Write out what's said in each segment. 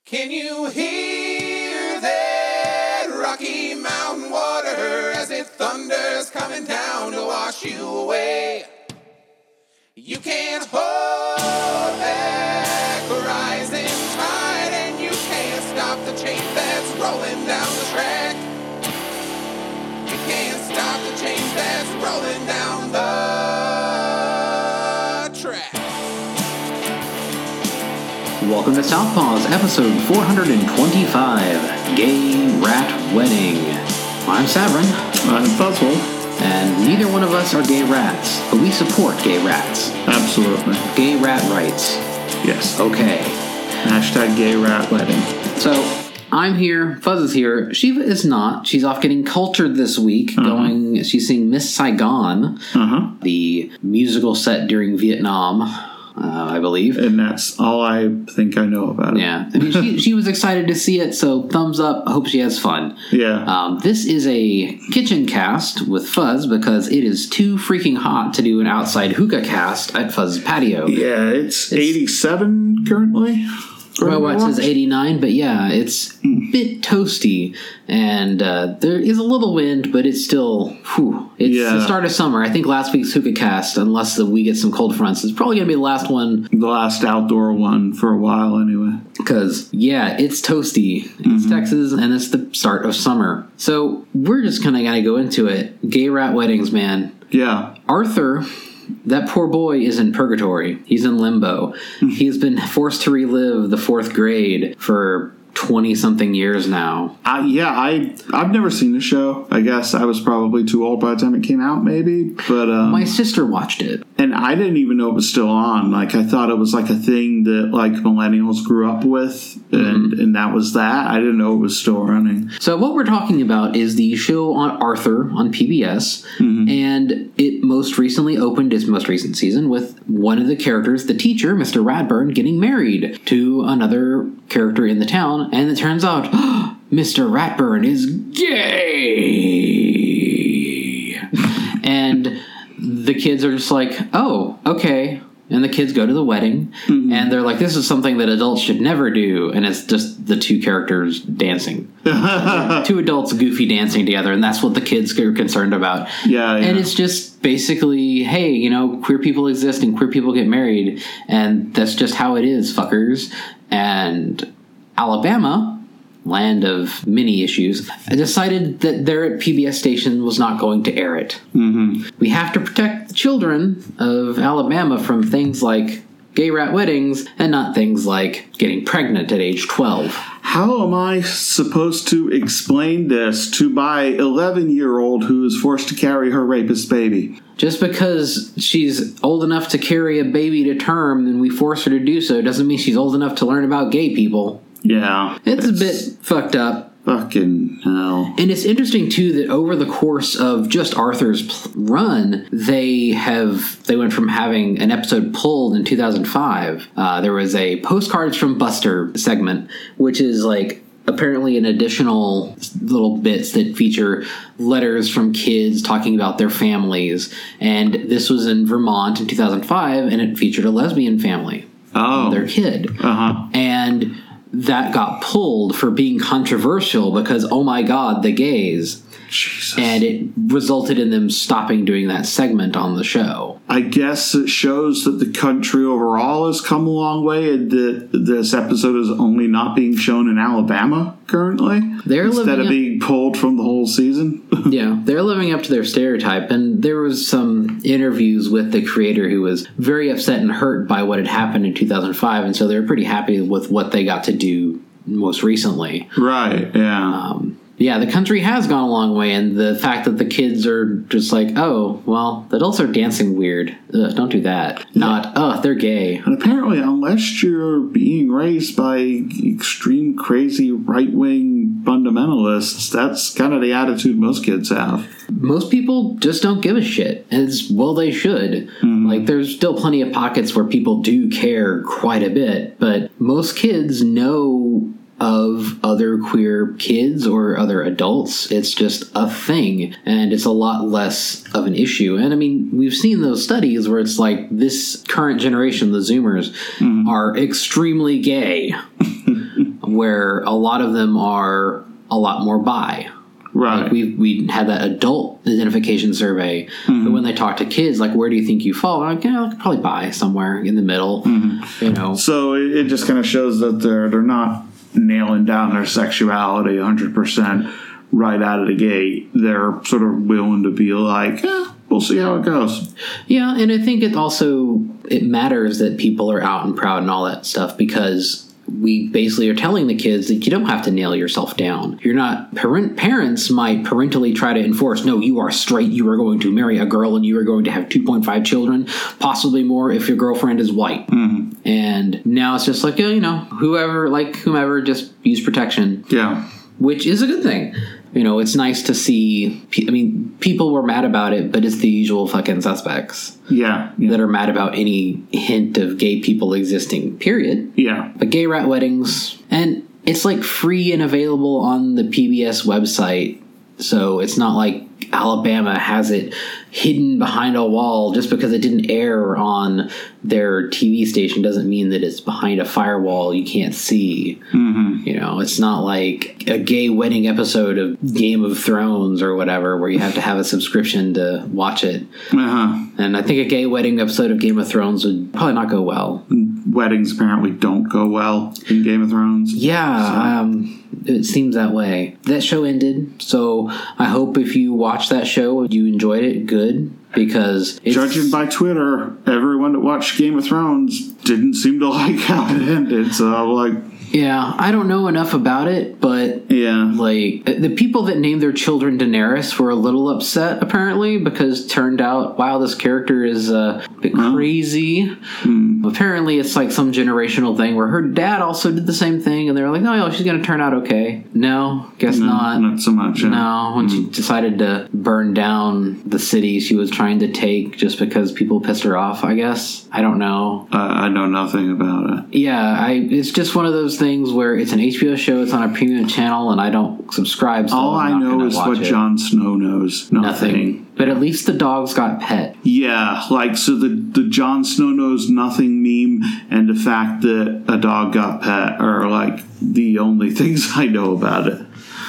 Can you hear that Rocky Mountain water as it thunders coming down to wash you away? You can't hold back a rising tide, and you can't stop the change that's rolling down the track. You can't stop the change that's rolling down the track. Welcome to Southpaws, episode 425, Gay Rat Wedding. I'm Savrin. I'm Fuzzle. And neither one of us are gay rats, but we support gay rats. Absolutely. Gay rat rights. Yes. Okay. Hashtag gay rat wedding. So, I'm here, Fuzz is here, Shiva is not. She's off getting cultured this week, she's seeing Miss Saigon, the musical set during Vietnam. I believe. And that's all I think I know about it. Yeah. I mean, she was excited to see it, so thumbs up. I hope she has fun. Yeah. This is a kitchen cast with Fuzz because it is too freaking hot to do an outside hookah cast at Fuzz's patio. Yeah, it's 87 currently. Well, it says 89, but yeah, it's a bit toasty, and there is a little wind, but it's still, it's the start of summer. I think last week's hookah cast, unless we get some cold fronts, is probably going to be the last one. The last outdoor one for a while, anyway. Because, it's toasty. It's Texas, and it's the start of summer. So, we're just kind of going to go into it. Gay rat weddings, man. Yeah. Arthur... That poor boy is in purgatory. He's in limbo. He's been forced to relive the fourth grade for 20-something years now. I've never seen the show. I guess I was probably too old by the time it came out, maybe. But my sister watched it. And I didn't even know it was still on. Like, I thought it was like a thing that, like, millennials grew up with, and that was that. I didn't know it was still running. So what we're talking about is the show on Arthur on PBS, and it most recently opened its most recent season with one of the characters, the teacher, Mr. Radburn, getting married to another character in the town, and it turns out Mr. Ratburn is gay. And the kids are just like, oh, okay. And the kids go to the wedding, and they're like, this is something that adults should never do. And it's just the two characters dancing. Two adults goofy dancing together, and that's what the kids are concerned about. Yeah. And it's just basically, hey, queer people exist and queer people get married, and that's just how it is, fuckers. And Alabama, land of many issues, decided that their PBS station was not going to air it. We have to protect the children of Alabama from things like gay rat weddings and not things like getting pregnant at age 12. How am I supposed to explain this to my 11-year-old who is forced to carry her rapist baby? Just because she's old enough to carry a baby to term and we force her to do so doesn't mean she's old enough to learn about gay people. Yeah. It's a bit fucked up. Fucking hell. And it's interesting, too, that over the course of just Arthur's run, they went from having an episode pulled in 2005. There was a Postcards from Buster segment, which is like apparently an additional little bits that feature letters from kids talking about their families. And this was in Vermont in 2005, and it featured a lesbian family. Oh. Their kid. And that got pulled for being controversial because, oh my God, the gays. Jesus. And it resulted in them stopping doing that segment on the show. I guess it shows that the country overall has come a long way, and that this episode is only not being shown in Alabama currently. Instead of being pulled from the whole season. Yeah, they're living up to their stereotype. And there was some interviews with the creator who was very upset and hurt by what had happened in 2005. And so they were pretty happy with what they got to do most recently. Right, yeah. Yeah, the country has gone a long way, and the fact that the kids are just like, oh, well, the adults are dancing weird. Ugh, don't do that. Not, they're gay. And apparently, unless you're being raised by extreme, crazy, right-wing fundamentalists, that's kind of the attitude most kids have. Most people just don't give a shit. As well they should. Like, there's still plenty of pockets where people do care quite a bit, but most kids know of other queer kids or other adults. It's just a thing, and it's a lot less of an issue. And I mean, we've seen those studies where it's like this current generation, the Zoomers, are extremely gay. where a lot of them are a lot more bi. Right. Like we had that adult identification survey, but when they talk to kids, like, where do you think you fall? I'm like, I could probably bi somewhere in the middle, you know. So it just kind of shows that they're not nailing down their sexuality 100% right out of the gate. They're sort of willing to be like, we'll see how it goes. Yeah, and I think it matters that people are out and proud and all that stuff, because we basically are telling the kids that you don't have to nail yourself down. You're not parents might parentally try to enforce, no, you are straight, you are going to marry a girl, and you are going to have 2.5 children, possibly more if your girlfriend is white. And now it's just like, whomever, just use protection. Yeah. Which is a good thing. You know, it's nice to see. I mean, people were mad about it, but it's the usual fucking suspects. Yeah. That are mad about any hint of gay people existing, period. Yeah. But gay rat weddings. And it's like free and available on the PBS website. So it's not like Alabama has it hidden behind a wall. Just because it didn't air on their TV station doesn't mean that it's behind a firewall you can't see. You know, it's not like a gay wedding episode of Game of Thrones or whatever where you have to have a subscription to watch it. And I think a gay wedding episode of Game of Thrones would probably not go well. Weddings apparently don't go well in Game of Thrones. Yeah, it seems that way. That show ended, so I hope if you watched that show, you enjoyed it. Good, because judging by Twitter, everyone that watched Game of Thrones didn't seem to like how it ended. So I'm like, yeah, I don't know enough about it, but like the people that named their children Daenerys were a little upset apparently, because it turned out, wow, this character is a bit crazy. Apparently it's like some generational thing where her dad also did the same thing, and they were like, oh, she's going to turn out okay. No, guess not. Not so much. Yeah. No, when she decided to burn down the city she was trying to take just because people pissed her off, I guess. I don't know. I know nothing about it. Yeah, it's just one of those things where it's an HBO show, it's on a premium channel, and I don't subscribe. So all I know is what Jon Snow knows. Nothing. But at least the dogs got pet. Yeah, like, so the Jon Snow knows nothing meme and the fact that a dog got pet are like the only things I know about it.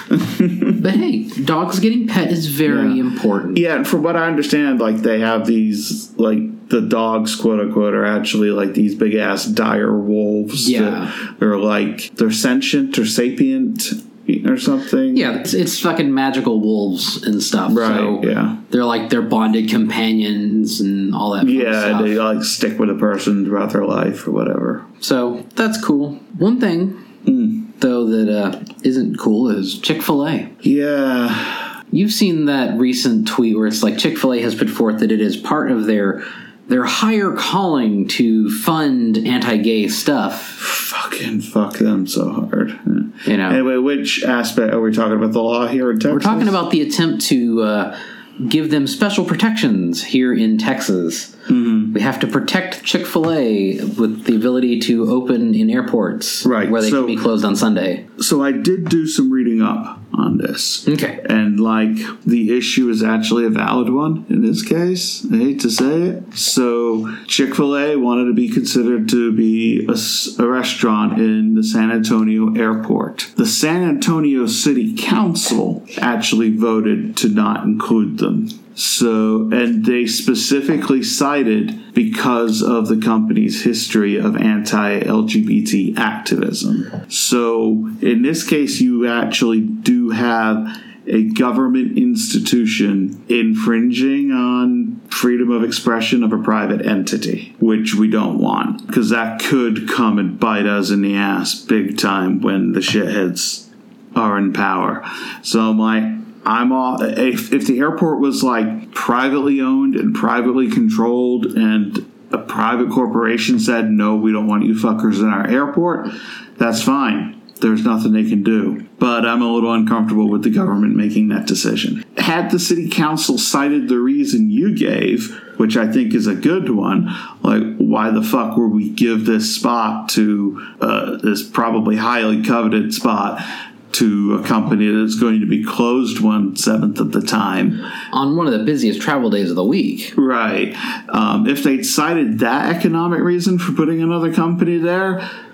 But hey, dogs getting pet is very important. Yeah, and from what I understand, like, they have these, like, the dogs, quote unquote, are actually like these big ass dire wolves. Yeah. That are like, they're sentient or sapient or something. Yeah, it's fucking magical wolves and stuff. Right, so yeah. They're bonded companions and all that stuff. They like stick with a person throughout their life or whatever. So that's cool. One thing though that isn't cool is Chick-fil-A. Yeah. You've seen that recent tweet where it's like Chick-fil-A has put forth that it is part of their higher calling to fund anti-gay stuff. Fucking fuck them so hard. You know. Anyway, which aspect are we talking about? The law here in Texas? We're talking about the attempt to give them special protections here in Texas. We have to protect Chick-fil-A with the ability to open in airports, right, where they can be closed on Sunday. So I did do some reading up on this. Okay. And, like, the issue is actually a valid one in this case. I hate to say it. So Chick-fil-A wanted to be considered to be a restaurant in the San Antonio airport. The San Antonio City Council actually voted to not include them. So, and they specifically cited because of the company's history of anti-LGBT activism. So, in this case, you actually do have a government institution infringing on freedom of expression of a private entity, which we don't want, because that could come and bite us in the ass big time when the shitheads are in power. So I'm like, if the airport was like privately owned and privately controlled and a private corporation said, no, we don't want you fuckers in our airport, that's fine. There's nothing they can do. But I'm a little uncomfortable with the government making that decision. Had the city council cited the reason you gave, which I think is a good one, like, why the fuck would we give this spot to this probably highly coveted spot to a company that's going to be closed 1/7 of the time on one of the busiest travel days of the week. Right. If they'd cited that economic reason for putting another company there,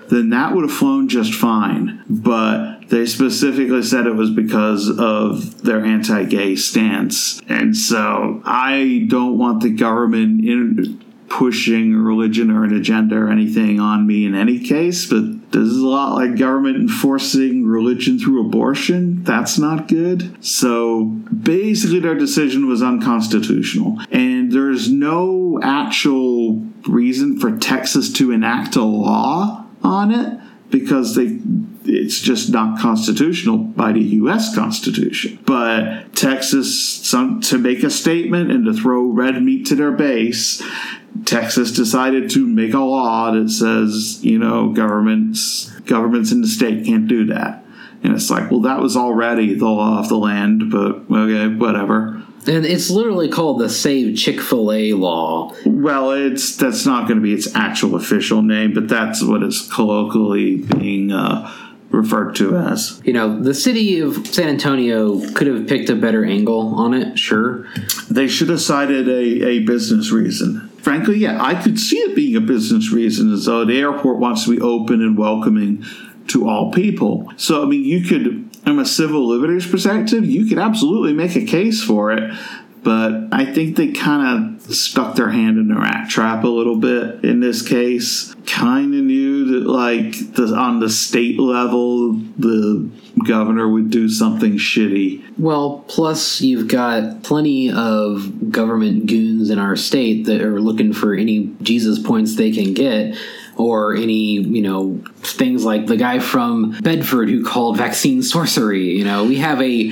then that would have flown just fine. But they specifically said it was because of their anti-gay stance. And so I don't want the government pushing a religion or an agenda or anything on me in any case, but this is a lot like government enforcing religion through abortion. That's not good. So basically their decision was unconstitutional. And there's no actual reason for Texas to enact a law on it because it's just not constitutional by the U.S. Constitution. But Texas, to make a statement and to throw red meat to their base, Texas decided to make a law that says, governments in the state can't do that. And it's like, well, that was already the law of the land, but okay, whatever. And it's literally called the Save Chick-fil-A law. Well, that's not going to be its actual official name, but that's what it's colloquially being referred to as. The city of San Antonio could have picked a better angle on it, sure. They should have cited a business reason. Frankly, yeah, I could see it being a business reason, as though the airport wants to be open and welcoming to all people. So, you could, from a civil liberties perspective, you could absolutely make a case for it. But I think they kind of stuck their hand in the rat trap a little bit in this case. Kind of knew that, on the state level, the governor would do something shitty. Well, plus you've got plenty of government goons in our state that are looking for any Jesus points they can get. Or any, things like the guy from Bedford who called vaccine sorcery. We have a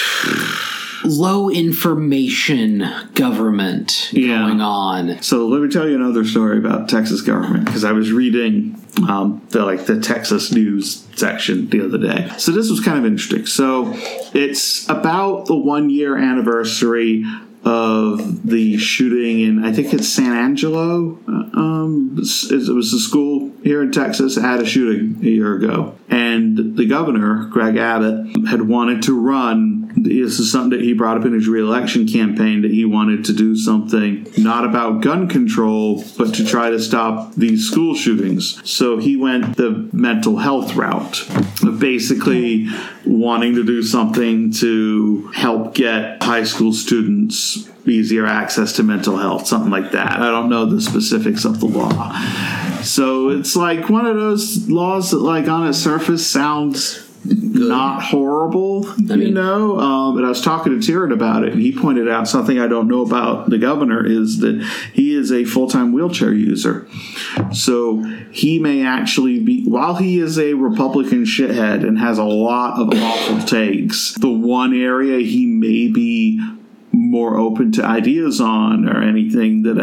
low information government going on. So let me tell you another story about Texas government, because I was reading the Texas news section the other day. So this was kind of interesting. So it's about the 1-year anniversary of the shooting in, I think it's San Angelo. It was a school here in Texas that had a shooting a year ago. And the governor, Greg Abbott, had wanted to run. This is something that he brought up in his re-election campaign, that he wanted to do something not about gun control, but to try to stop these school shootings. So he went the mental health route of basically wanting to do something to help get high school students easier access to mental health, something like that. I don't know the specifics of the law. So it's like one of those laws that, on its surface, sounds not horrible, And I was talking to Tyrant about it, and he pointed out something I don't know about the governor is that he is a full-time wheelchair user. So he may actually be, while he is a Republican shithead and has a lot of awful takes, the one area he may be more open to ideas on or anything that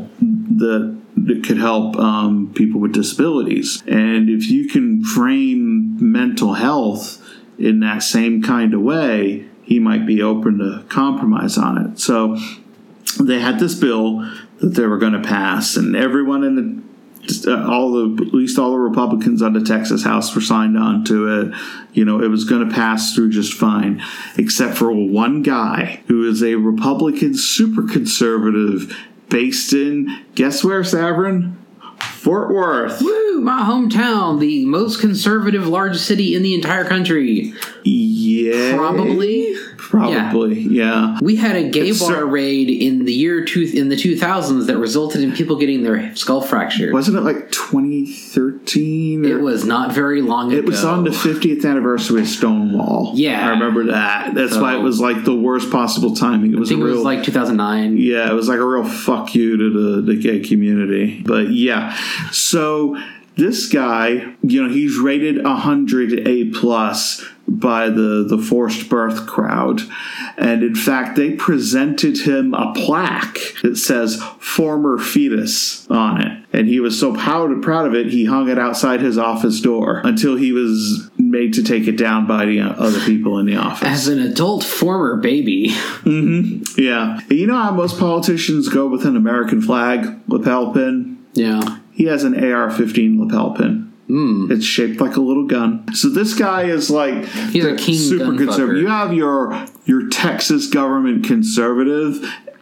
could help people with disabilities. And if you can frame mental health in that same kind of way, he might be open to compromise on it. So they had this bill that they were going to pass, and everyone in at least all the Republicans on the Texas House were signed on to it. It was going to pass through just fine, except for one guy who is a Republican super conservative based in, guess where, Savrin? Fort Worth. Woo, my hometown, the most conservative large city in the entire country. Yeah. Probably, yeah. We had a gay bar raid in the in the 2000s that resulted in people getting their skull fractured. Wasn't it 2013? It was not very long ago. It was on the 50th anniversary of Stonewall. Yeah. I remember that. That's why it was the worst possible timing. It was it was 2009. Yeah, it was a real fuck you to the gay community. But yeah. So this guy, he's rated 100 A+ by the forced birth crowd. And in fact, they presented him a plaque that says former fetus on it. And he was so proud of it, he hung it outside his office door until he was made to take it down by the other people in the office. As an adult former baby. Mm-hmm. Yeah. You know how most politicians go with an American flag lapel pin? Yeah. He has an AR-15 lapel pin. It's shaped like a little gun. So this guy is he's a king super conservative. You have your Texas government conservative,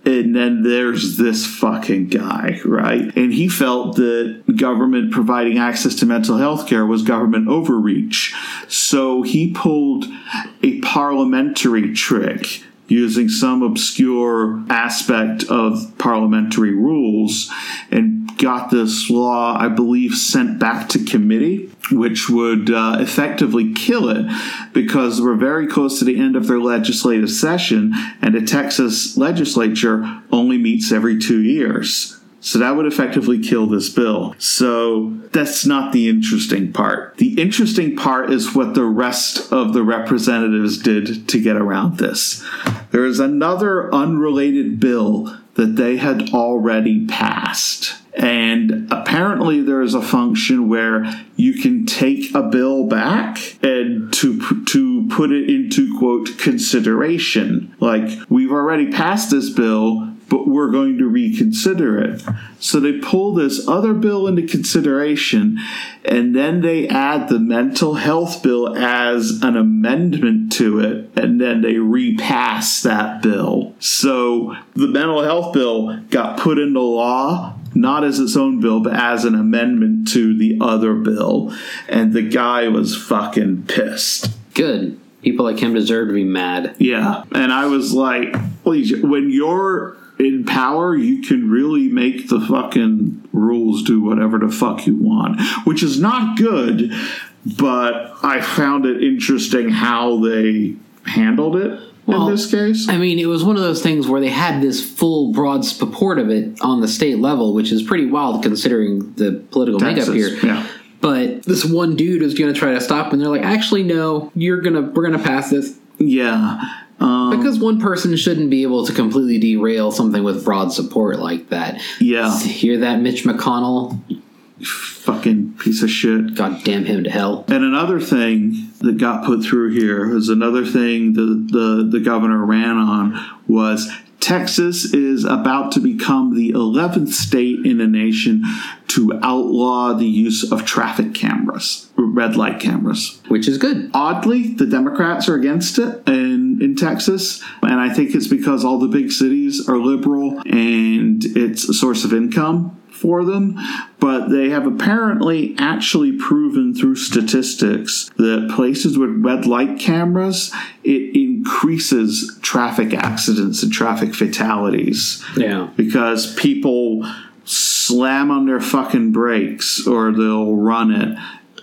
And then there's this fucking guy, right? And he felt that government providing access to mental health care was government overreach. So he pulled a parliamentary trick using some obscure aspect of parliamentary rules and got this law, I believe, sent back to committee, which would effectively kill it because we're very close to the end of their legislative session and the Texas legislature only meets every 2 years. So that would effectively kill this bill. So that's not the interesting part. The interesting part is what the rest of the representatives did to get around this. There is another unrelated bill that they had already passed. And apparently there is a function where you can take a bill back and to put it into, quote, consideration. Like, we've already passed this bill, but we're going to reconsider it. So they pull this other bill into consideration, and then they add the mental health bill as an amendment to it, and then they repass that bill. So the mental health bill got put into law, not as its own bill, but as an amendment to the other bill. And the guy was fucking pissed. Good. People like him deserve to be mad. Yeah. And I was like, when you're in power, you can really make the fucking rules do whatever the fuck you want, which is not good, but I found it interesting how they handled it in this case. I mean, it was one of those things where they had this full broad purport of it on the state level, which is pretty wild considering the political Texas, makeup here. Yeah. But this one dude is going to try to stop, and they're like, actually, no, we're going to pass this. Yeah. Because one person shouldn't be able to completely derail something with broad support like that. Yeah. Hear that, Mitch McConnell? Fucking piece of shit. God damn him to hell. And another thing that got put through here is another thing the governor ran on was Texas is about to become the 11th state in the nation to outlaw the use of traffic cameras, red light cameras. Which is good. Oddly, the Democrats are against it in Texas, and I think it's because all the big cities are liberal and it's a source of income for them, but they have apparently actually proven through statistics that places with red light cameras, it increases traffic accidents and traffic fatalities. Yeah. Because people slam on their fucking brakes or they'll run it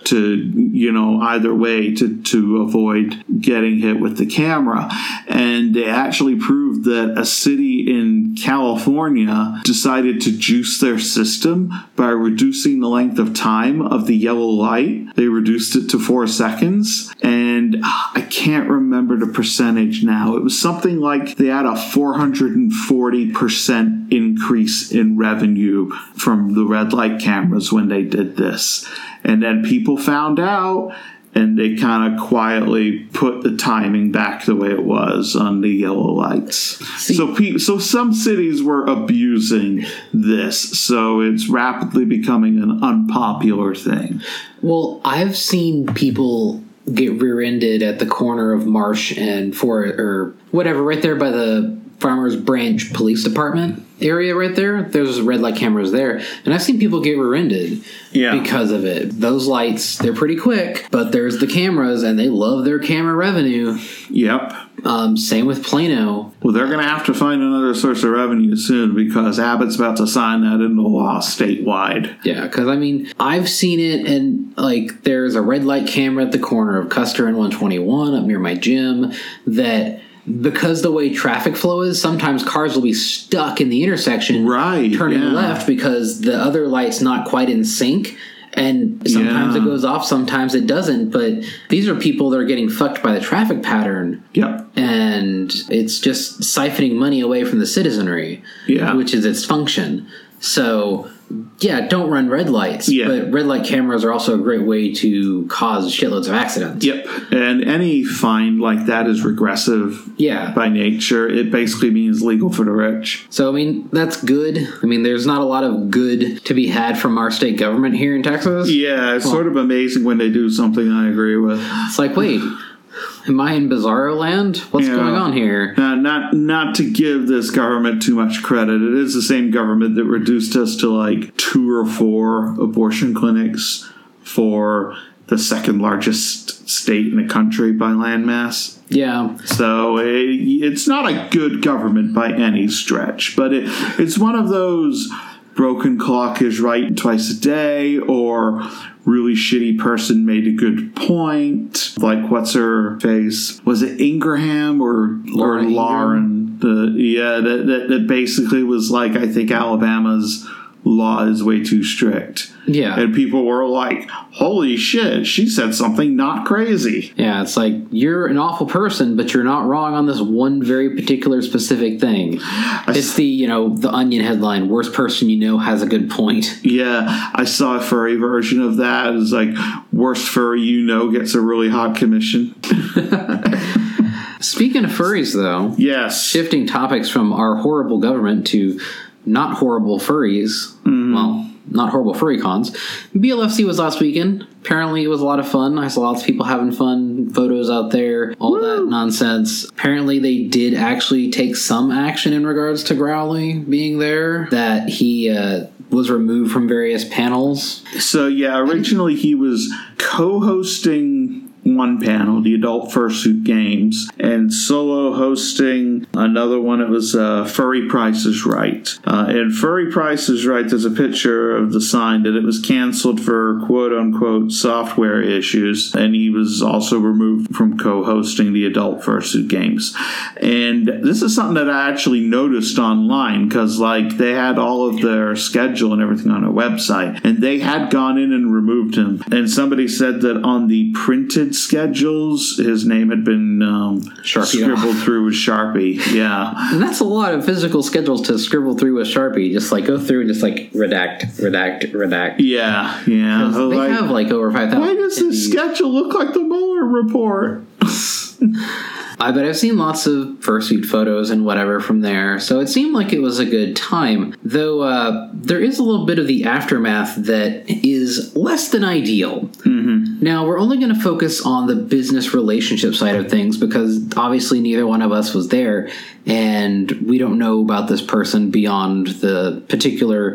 to, either way to avoid getting hit with the camera. And they actually proved that a city in California decided to juice their system by reducing the length of time of the yellow light. They reduced it to 4 seconds. And I can't remember the percentage now. It was something like they had a 440% increase in revenue from the red light cameras when they did this. And then people found out, and they kind of quietly put the timing back the way it was on the yellow lights. So some cities were abusing this, so it's rapidly becoming an unpopular thing. Well, I've seen people get rear-ended at the corner of Marsh and or whatever, right there by the Farmers Branch Police Department area right there. There's red light cameras there. And I've seen people get rear-ended because of it. Those lights, they're pretty quick, but there's the cameras, and they love their camera revenue. Yep. Same with Plano. Well, they're going to have to find another source of revenue soon because Abbott's about to sign that into law statewide. Yeah, because, I mean, I've seen it, and, there's a red light camera at the corner of Custer and 121 up near my gym that... Because the way traffic flow is, sometimes cars will be stuck in the intersection, turning left because the other light's not quite in sync. And sometimes it goes off, sometimes it doesn't. But these are people that are getting fucked by the traffic pattern. Yep. And it's just siphoning money away from the citizenry, which is its function. So... Yeah, don't run red lights. Yeah. But red light cameras are also a great way to cause shitloads of accidents. Yep. And any fine like that is regressive by nature. It basically means legal for the rich. So, I mean, that's good. I mean, there's not a lot of good to be had from our state government here in Texas. Yeah, it's sort of amazing when they do something I agree with. It's like, wait, Am I in Bizarro Land? What's going on here? Not to give this government too much credit. It is the same government that reduced us to like 2 or 4 abortion clinics for the second largest state in the country by landmass. Yeah. So it's not a good government by any stretch, but it's one of those broken clock is right twice a day, or really shitty person made a good point. Like, what's her face? Was it Ingraham or Lauren? That basically was like, I think Alabama's law is way too strict. Yeah. And people were like, holy shit, she said something not crazy. Yeah, it's like, you're an awful person, but you're not wrong on this one very particular specific thing. It's the Onion headline, worst person you know has a good point. Yeah, I saw a furry version of that. It's like, worst furry you know gets a really hot commission. Speaking of furries, though. Yes. Shifting topics from our horrible government to not horrible furries. Mm-hmm. Well, not horrible furry cons. BLFC was last weekend. Apparently it was a lot of fun. I saw lots of people having fun, photos out there, all that nonsense. Apparently they did actually take some action in regards to Growly being there, that he was removed from various panels. So yeah, originally he was co-hosting one panel, the Adult Fursuit Games, and solo hosting another one. It was Furry Price is Right. And Furry Price is Right, there's a picture of the sign that it was canceled for quote-unquote software issues, and he was also removed from co-hosting the Adult Fursuit Games. And this is something that I actually noticed online, because like they had all of their schedule and everything on their website, and they had gone in and removed him. And somebody said that on the printed schedules, his name had been scribbled through with Sharpie. Yeah. And that's a lot of physical schedules to scribble through with Sharpie. Just like go through and just like redact. Yeah. They have like over 5,000. Why does this schedule look like the Mueller report? But I've seen lots of fursuit photos and whatever from there, so it seemed like it was a good time. Though there is a little bit of the aftermath that is less than ideal. Mm-hmm. Now, we're only going to focus on the business relationship side of things because obviously neither one of us was there, and we don't know about this person beyond the particular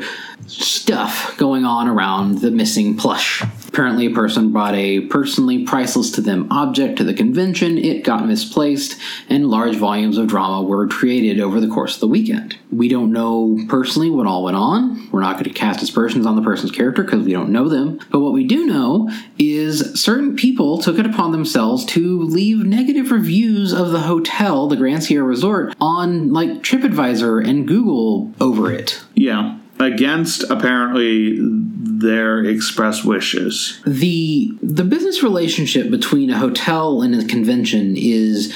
stuff going on around the missing plush. Apparently a person brought a personally priceless to them object to the convention, it got misplaced, and large volumes of drama were created over the course of the weekend. We don't know personally what all went on. We're not going to cast aspersions on the person's character because we don't know them. But what we do know is certain people took it upon themselves to leave negative reviews of the hotel, the Grand Sierra Resort, on like TripAdvisor and Google over it. Yeah. Against, apparently, their express wishes. The business relationship between a hotel and a convention is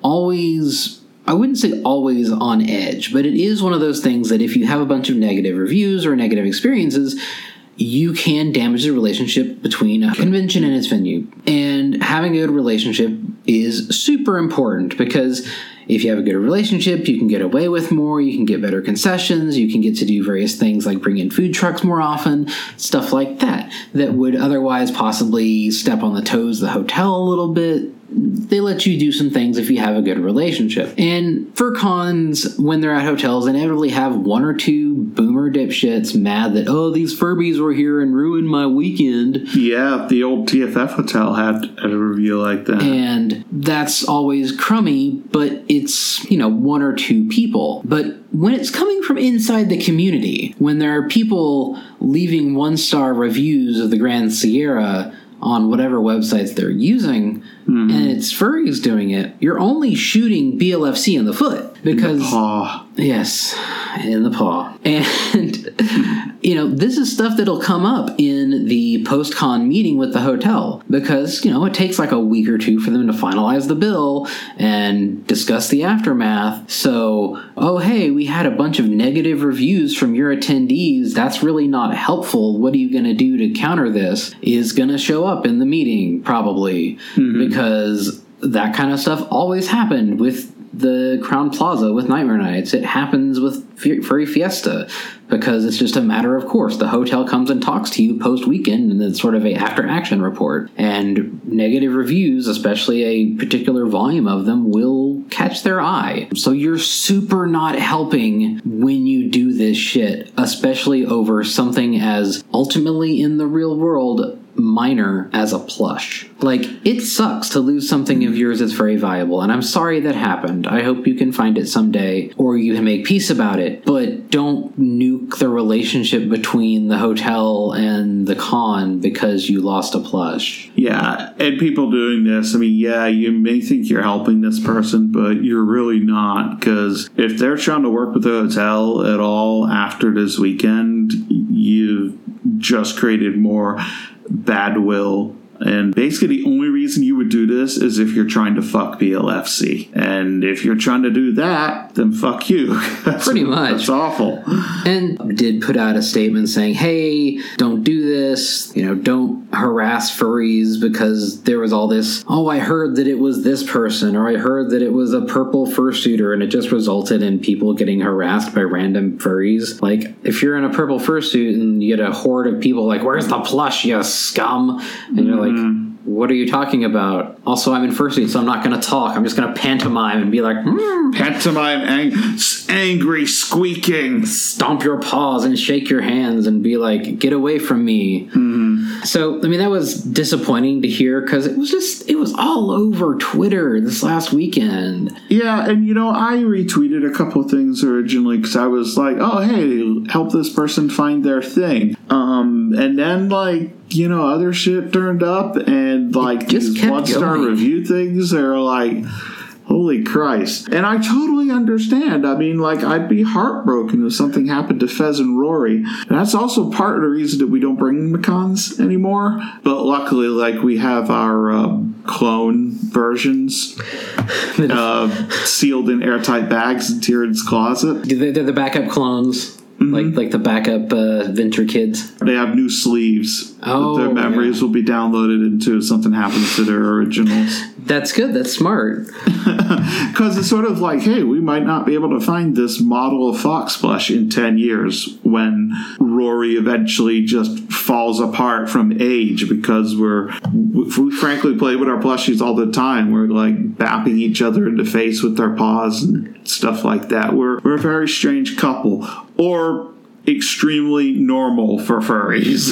always, I wouldn't say always on edge, but it is one of those things that if you have a bunch of negative reviews or negative experiences, you can damage the relationship between a convention and its venue. And having a good relationship is super important because if you have a good relationship, you can get away with more, you can get better concessions, you can get to do various things like bring in food trucks more often, stuff like that would otherwise possibly step on the toes of the hotel a little bit. They let you do some things if you have a good relationship. And for cons, when they're at hotels, they inevitably have one or two boomer dipshits mad that, oh, these Furbies were here and ruined my weekend. Yeah, the old TFF hotel had a review like that. And that's always crummy, but it's, one or two people. But when it's coming from inside the community, when there are people leaving 1-star reviews of the Grand Sierra on whatever websites they're using, and it's furries doing it, you're only shooting BLFC in the foot. Because, in the paw. Yes, in the paw. And, this is stuff that'll come up in the post-con meeting with the hotel. Because, it takes like a week or two for them to finalize the bill and discuss the aftermath. So, oh, hey, we had a bunch of negative reviews from your attendees. That's really not helpful. What are you going to do to counter this? Is going to show up in the meeting, probably. Because that kind of stuff always happened with the Crown Plaza with Nightmare Nights. It happens with Furry Fiesta because it's just a matter of course. The hotel comes and talks to you post-weekend, and it's sort of a after-action report. And negative reviews, especially a particular volume of them, will catch their eye. So you're super not helping when you do this shit, especially over something as ultimately in the real world minor as a plush. Like, it sucks to lose something of yours that's very valuable, and I'm sorry that happened. I hope you can find it someday, or you can make peace about it, but don't nuke the relationship between the hotel and the con because you lost a plush. Yeah, and people doing this, I mean, yeah, you may think you're helping this person, but you're really not, because if they're trying to work with the hotel at all after this weekend, you've just created more bad will. And basically the only reason you would do this is if you're trying to fuck BLFC. And if you're trying to do that, then fuck you. Pretty much. That's awful. And did put out a statement saying, hey, don't do this. Don't harass furries because there was all this, oh, I heard that it was this person, or I heard that it was a purple fursuiter, and it just resulted in people getting harassed by random furries. Like, if you're in a purple fursuit and you get a horde of people like, where's the plush, you scum? And you're like, what are you talking about? Also, I'm in fursuit, so I'm not going to talk. I'm just going to pantomime and be like, pantomime angry squeaking. Stomp your paws and shake your hands and be like, get away from me. So, I mean, that was disappointing to hear because it was all over Twitter this last weekend. Yeah, and I retweeted a couple of things originally because I was like, oh, hey, help this person find their thing. And then, other shit turned up, and these one-star review things are like, holy Christ. And I totally understand. I mean, I'd be heartbroken if something happened to Fez and Rory. And that's also part of the reason that we don't bring Macons anymore. But luckily, we have our clone versions sealed in airtight bags in Tyrion's closet. They're the backup clones. Like the backup Venture kids. They have new sleeves. Oh, their memories will be downloaded into if something happens to their originals. That's good. That's smart. Because it's sort of like, hey, we might not be able to find this model of Fox plush in 10 years when Rory eventually just falls apart from age, because we frankly play with our plushies all the time. We're bapping each other in the face with our paws and stuff like that. We're a very strange couple. Or extremely normal for furries.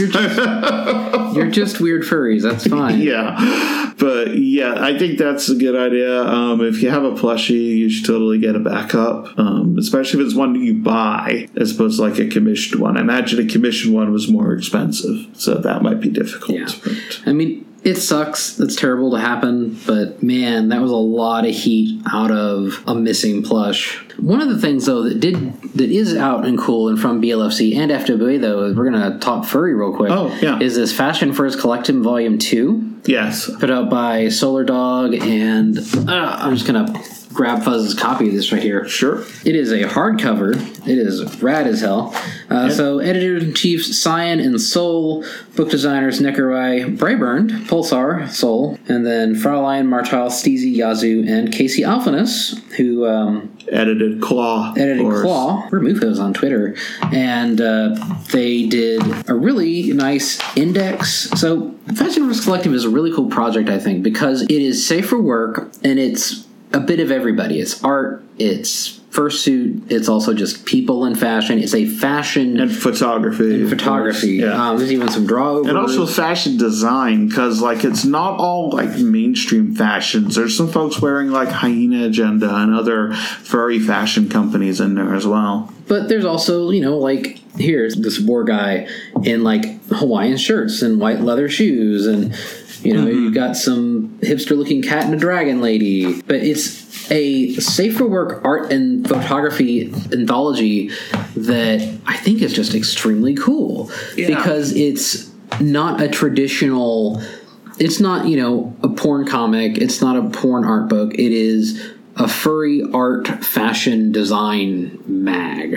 You're just weird furries. That's fine. Yeah. But yeah, I think that's a good idea. If you have a plushie, you should totally get a backup. Especially if it's one that you buy as opposed to a commissioned one. I imagine a commissioned one was more expensive, so that might be difficult. Yeah. But I mean, it sucks. It's terrible to happen, but man, that was a lot of heat out of a missing plush. One of the things, though, that is out and cool and from BLFC and FWA, though, we're going to talk furry real quick. Oh, yeah. Is this Fashion First Collective Volume 2. Yes. Put out by Solar Dog, and I'm just going to grab Fuzz's copy of this right here. Sure. It is a hardcover. It is rad as hell. So, editor-in-chiefs Cyan and Soul, book designers Neckerai Brayburn, Pulsar, Soul, and then Fraulein, Martal, Steezy, Yazoo, and Casey Alphanus, who edited Claw. Remufos on Twitter. And they did a really nice index. So, Fashion First Collective is a really cool project, I think, because it is safe for work, and it's a bit of everybody. It's art, it's fursuit, it's also just people in fashion. It's a fashion... And photography. Yeah. There's even some drawovers. And also fashion design, because it's not all mainstream fashions. There's some folks wearing Hyena Agenda and other furry fashion companies in there as well. But there's also, here's this war guy in Hawaiian shirts and white leather shoes, and you've got some hipster-looking cat and a dragon lady. But it's a safe for work art and photography anthology that I think is just extremely cool. Yeah. Because it's not a traditional... It's not, a porn comic. It's not a porn art book. It is a furry art fashion design mag.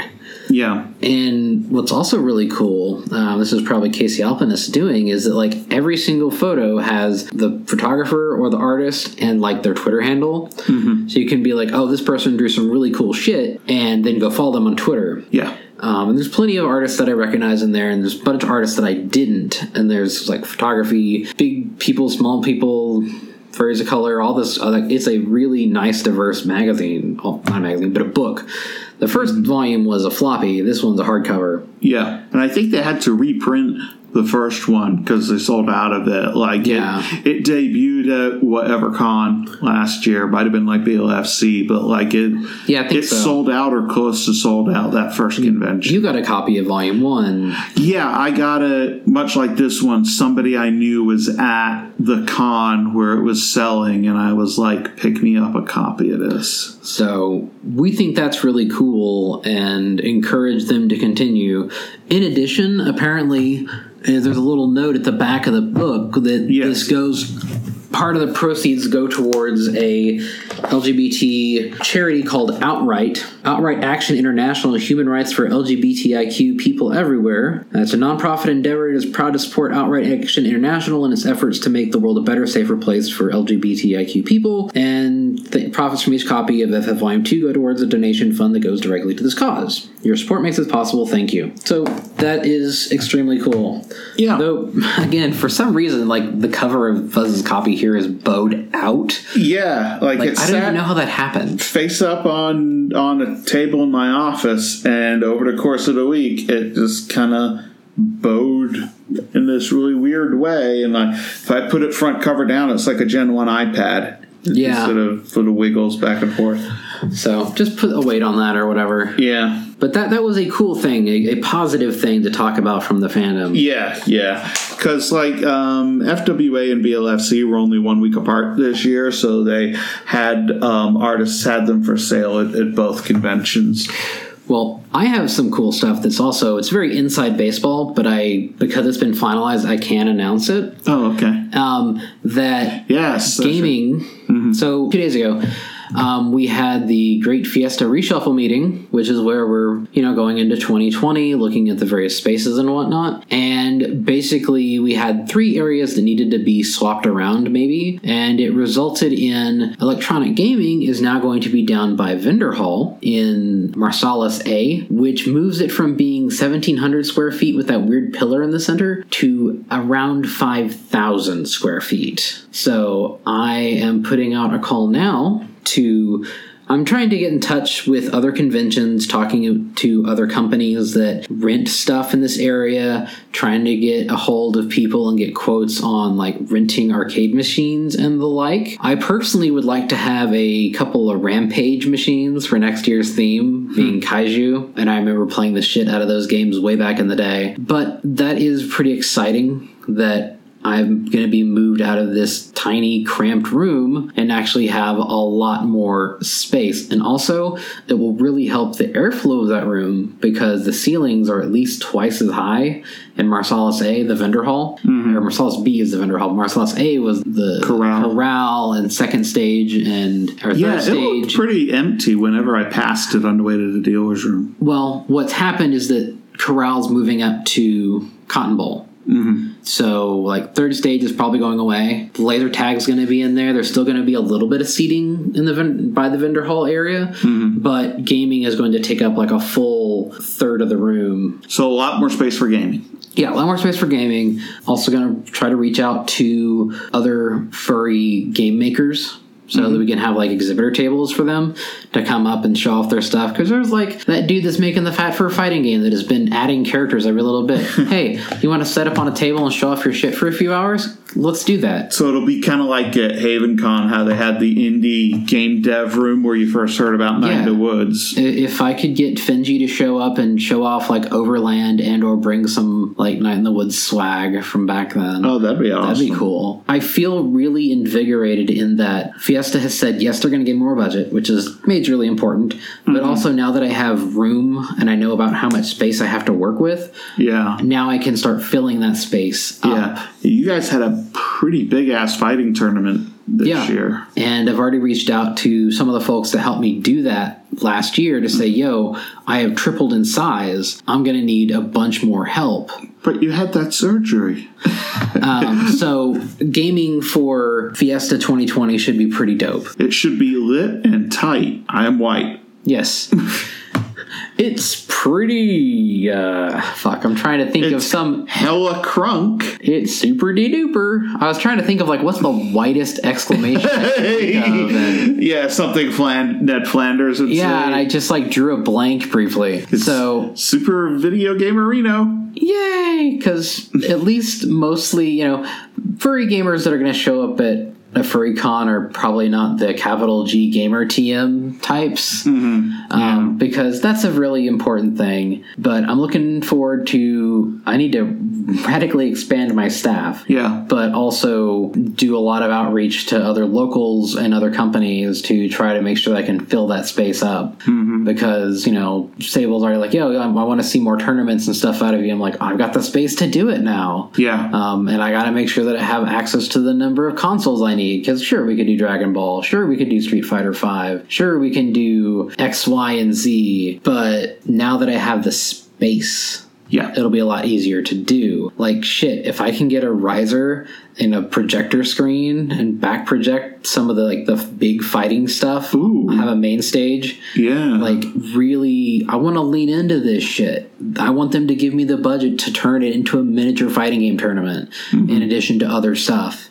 Yeah. And what's also really cool, this is probably Casey Alpinus doing, is that like every single photo has the photographer or the artist and like their Twitter handle. Mm-hmm. So you can be like, oh, this person drew some really cool shit, and then go follow them on Twitter. Yeah. And there's plenty of artists that I recognize in there, and there's a bunch of artists that I didn't. And there's like photography, big people, small people, furries of color, all this. It's a really nice, diverse magazine. Well, not a magazine, but a book. The first volume was a floppy. This one's a hardcover. Yeah. And I think they had to reprint the first one because they sold out of it. Like, Yeah. it debuted at whatever con last year. Might have been like BLFC, but like I think so. sold out or close to sold out that first convention. You got a copy of volume 1. Yeah, I got it much like this one. Somebody I knew was at the con where it was selling, and I was like, pick me up a copy of this. So we think that's really cool and encourage them to continue. In addition, apparently, there's a little note at the back of the book that this goes... Part of the proceeds go towards a LGBT charity called Outright Action International, Human Rights for LGBTIQ People Everywhere. It's a nonprofit endeavor that is proud to support Outright Action International in its efforts to make the world a better, safer place for LGBTIQ people. And the profits from each copy of FF Volume 2 go towards a donation fund that goes directly to this cause. Your support makes this possible. Thank you. So that is extremely cool. Yeah. Though, again, for some reason, like the cover of Fuzz's copy here is bowed out. Yeah, like Like, it's I don't even know how that happened. face up on a table in my office, and over the course of the week, it just kind of bowed in this really weird way. And if I put it front cover down, it's like a Gen 1 iPad. Yeah. Instead of sort of wiggles back and forth. So just put a weight on that or whatever. Yeah. But that was a cool thing, a positive thing to talk about from the fandom. Yeah. Because FWA and BLFC were only 1 week apart this year, so they had artists had them for sale at both conventions. Well, I have some cool stuff that's also, it's very inside baseball, but because it's been finalized, I can announce it. Oh, okay. That Yes. gaming, so 2 days ago, we had the Great Fiesta Reshuffle meeting, which is where we're, going into 2020, looking at the various spaces and whatnot. And basically, we had 3 areas that needed to be swapped around, maybe. And it resulted in electronic gaming is now going to be down by Vendor Hall in Marsalis A, which moves it from being 1,700 square feet with that weird pillar in the center to around 5,000 square feet. So I am putting out a call now I'm trying to get in touch with other conventions, talking to other companies that rent stuff in this area, trying to get a hold of people and get quotes on like renting arcade machines and the like. I personally would like to have a couple of Rampage machines for next year's theme, being Kaiju, and I remember playing the shit out of those games way back in the day. But that is pretty exciting that I'm going to be moved out of this tiny, cramped room and actually have a lot more space. And also, it will really help the airflow of that room because the ceilings are at least twice as high in Marsalis A, the vendor hall. Or Marsalis B is the vendor hall. Marsalis A was the corral and second stage and third stage. It looked pretty empty whenever I passed it on the way to the dealer's room. Well, what's happened is that corral's moving up to Cotton Bowl. So, third stage is probably going away. The laser tag's going to be in there. There's still going to be a little bit of seating in by the vendor hall area, but gaming is going to take up a full third of the room. So a lot more space for gaming. Yeah, a lot more space for gaming. Also going to try to reach out to other furry game makers so that we can have exhibitor tables for them to come up and show off their stuff. Because there's that dude that's making the Fat Fur fighting game that has been adding characters every little bit. Hey, you want to set up on a table and show off your shit for a few hours? Let's do that. So it'll be kind of like at HavenCon, how they had the indie game dev room where you first heard about Night in the Woods. If I could get Finji to show up and show off Overland and or bring some Night in the Woods swag from back then. Oh, that'd be awesome. That'd be cool. I feel really invigorated in that Fiesta has said, yes, they're going to give more budget, which is majorly important. But also now that I have room and I know about how much space I have to work with, now I can start filling that space up. Yeah. You guys had a a pretty big-ass fighting tournament this year. And I've already reached out to some of the folks that helped me do that last year to say, yo, I have tripled in size. I'm going to need a bunch more help. But you had that surgery. So gaming for Fiesta 2020 should be pretty dope. It should be lit and tight. I am white. Yes. It's pretty, I'm trying to think of some... hella crunk. It's super de-duper. I was trying to think of, like, what's the whitest exclamation I can think of, yeah, something Ned Flanders would say. Yeah, and I just, like, drew a blank briefly. So Super Video Gamerino. Yay! Because at least mostly, furry gamers that are going to show up at a furry con are probably not the capital G gamer TM types, because that's a really important thing. But I'm looking forward to, I need to radically expand my staff, but also do a lot of outreach to other locals and other companies to try to make sure that I can fill that space up. Because, Sable's already like, yo, I want to see more tournaments and stuff out of you. I'm like, I've got the space to do it now. And I got to make sure that I have access to the number of consoles I need. Because sure, we could do Dragon Ball. Sure, we could do Street Fighter V. Sure, we can do X, Y, and Z. But now that I have the space, it'll be a lot easier to do. Like, shit, if I can get a riser and a projector screen and back project some of the big fighting stuff, have a main stage. Really, I want to lean into this shit. I want them to give me the budget to turn it into a miniature fighting game tournament in addition to other stuff.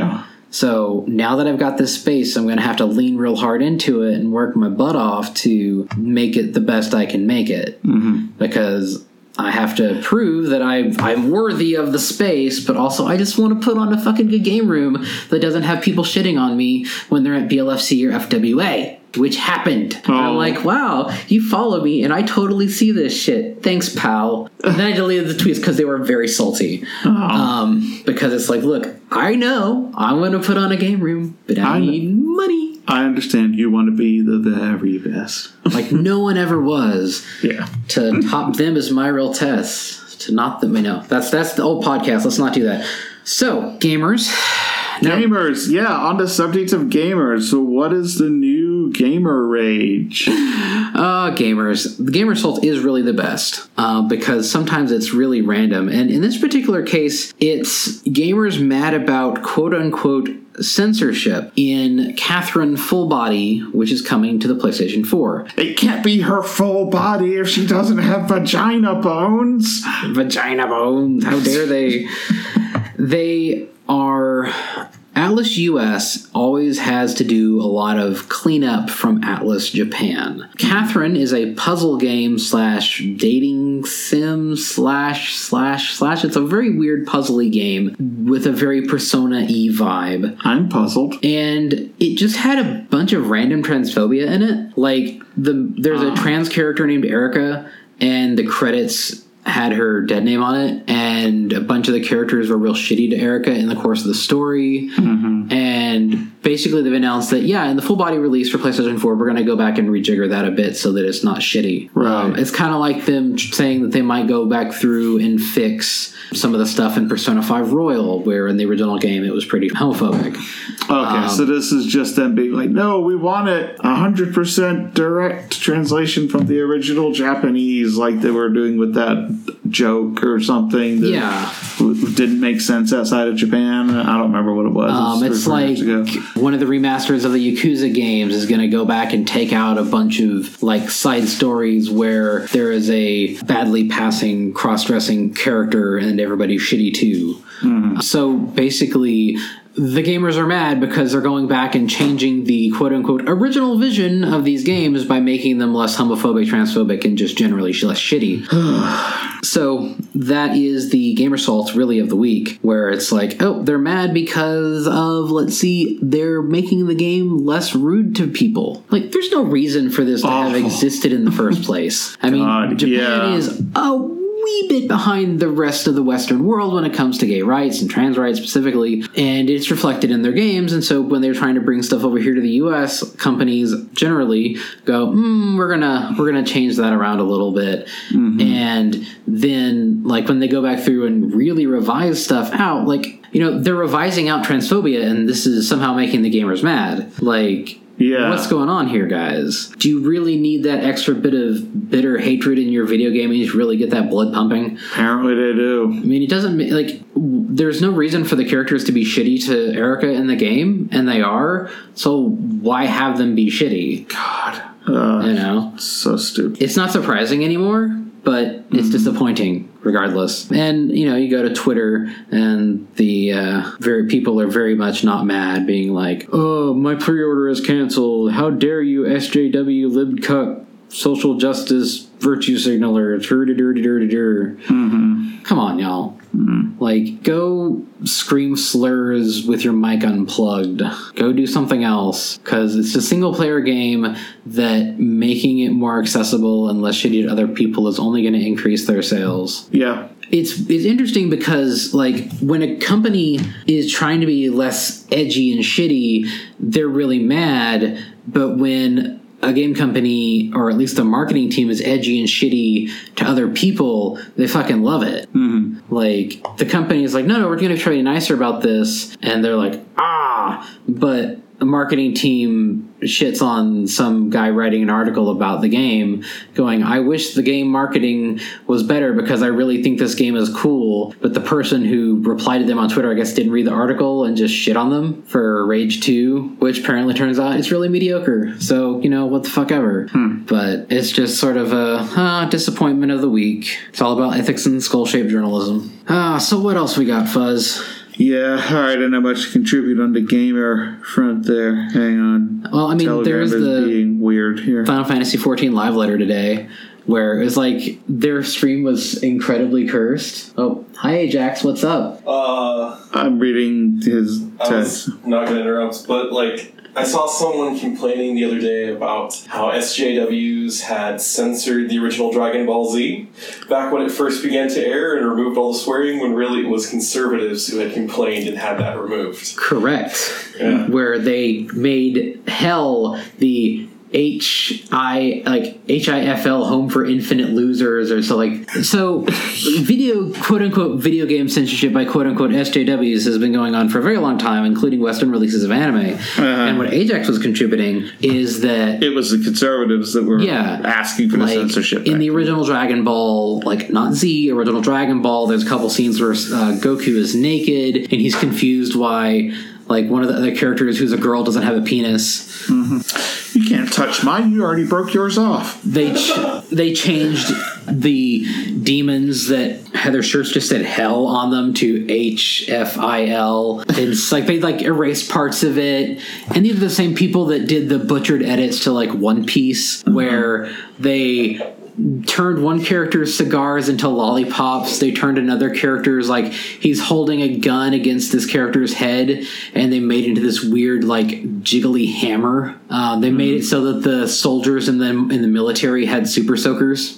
So now that I've got this space, I'm going to have to lean real hard into it and work my butt off to make it the best I can make it. Because I have to prove that I'm worthy of the space, but also I just want to put on a fucking good game room that doesn't have people shitting on me when they're at BLFC or FWA, which happened. And I'm like, wow, you follow me and I totally see this shit. Thanks, pal. And then I deleted the tweets because they were very salty. Because it's like, look, I know I want to put on a game room, but I need money. I understand you want to be the very best. Like no one ever was. Yeah. To top them is my real test. To not them, I know. That's the old podcast. Let's not do that. So, gamers. Gamers, on the subject of gamers. So what is the new gamer rage? Gamers. The Gamer Assault is really the best because sometimes it's really random. And in this particular case, it's gamers mad about quote-unquote censorship in Catherine Full Body, which is coming to the PlayStation 4. It can't be her full body if she doesn't have vagina bones. Vagina bones. How dare they? They are... Atlas US always has to do a lot of cleanup from Atlas Japan. Catherine is a puzzle game / dating sim / It's a very weird puzzly game with a very Persona-y vibe. I'm puzzled. And it just had a bunch of random transphobia in it. Like, there's a trans character named Erica, and the credits had her dead name on it, and a bunch of the characters were real shitty to Erica in the course of the story. And basically they've announced that, in the full body release for PlayStation 4, we're going to go back and rejigger that a bit so that it's not shitty. It's kind of like them saying that they might go back through and fix some of the stuff in Persona 5 Royal, where in the original game it was pretty homophobic. Okay, so this is just them being like, no, we want it 100% direct translation from the original Japanese, like they were doing with that joke or something that didn't make sense outside of Japan. I don't remember what it was. It's like one of the remasters of the Yakuza games is going to go back and take out a bunch of like side stories where there is a badly passing cross-dressing character and everybody's shitty too. So basically the gamers are mad because they're going back and changing the quote-unquote original vision of these games by making them less homophobic, transphobic, and just generally less shitty. So that is the Gamer Assault really of the week, where it's like, they're mad because of, they're making the game less rude to people. Like, there's no reason for this to have existed in the first place. I mean, Japan is a wee bit behind the rest of the Western world when it comes to gay rights and trans rights specifically, and it's reflected in their games. And so when they're trying to bring stuff over here to the U.S., companies generally go, we're gonna change that around a little bit. And then, like, when they go back through and really revise stuff out, like, you know, they're revising out transphobia, and this is somehow making the gamers mad. Like, Yeah. what's going on here, guys? Do you really need that extra bit of bitter hatred in your video gaming to really get that blood pumping? Apparently they do. I mean, it doesn't, like, there's no reason for the characters to be shitty to Erica in the game, and they are, so why have them be shitty? God. You know? So stupid. It's not surprising anymore, but it's disappointing regardless. And, you know, you go to Twitter and the people are very much not mad, being like, oh, my pre-order is canceled. How dare you, SJW libcuck, social justice virtue signaler. Come on, y'all. Like, go scream slurs with your mic unplugged. Go do something else, because it's a single-player game that making it more accessible and less shitty to other people is only going to increase their sales. Yeah. It's interesting because, like, when a company is trying to be less edgy and shitty, they're really mad, but when a game company, or at least the marketing team, is edgy and shitty to other people, they fucking love it. Like, the company is like, no, we're going to try to be nicer about this, and they're like, but the marketing team shits on some guy writing an article about the game, going, I wish the game marketing was better because I really think this game is cool, but the person who replied to them on Twitter, I guess, didn't read the article and just shit on them for Rage 2, which apparently turns out it's really mediocre. So, you know, what the fuck ever. But it's just sort of a disappointment of the week. It's all about ethics and skull-shaped journalism. So what else we got, Fuzz? Yeah, alright, I don't have much to contribute on the gamer front there. Hang on. Well, I mean, Telegram there's is the being weird here. Final Fantasy XIV live letter today, where it was like their stream was incredibly cursed. Oh, hi Ajax, what's up? I'm reading his I text. was not going to interrupt, but, like, I saw someone complaining the other day about how SJWs had censored the original Dragon Ball Z back when it first began to air and removed all the swearing, when really it was conservatives who had complained and had that removed. Correct. Yeah. Where they made Hell the HIFL, home for infinite losers, or so video, quote unquote, video game censorship by quote unquote SJWs has been going on for a very long time, including Western releases of anime. And what Ajax was contributing is that It was the conservatives that were asking for the censorship. in the original Dragon Ball, like, not Z, original Dragon Ball, there's a couple scenes where Goku is naked and he's confused why, like, one of the other characters who's a girl doesn't have a penis. You can't touch mine. You already broke yours off. They changed the demons that had their shirts just said hell on them to HFIL. It's like they erased parts of it. And these are the same people that did the butchered edits to like One Piece, where they turned one character's cigars into lollipops. They turned another character's, like, he's holding a gun against this character's head, and they made it into this weird, like, jiggly hammer. They made it so that the soldiers in the military had super soakers.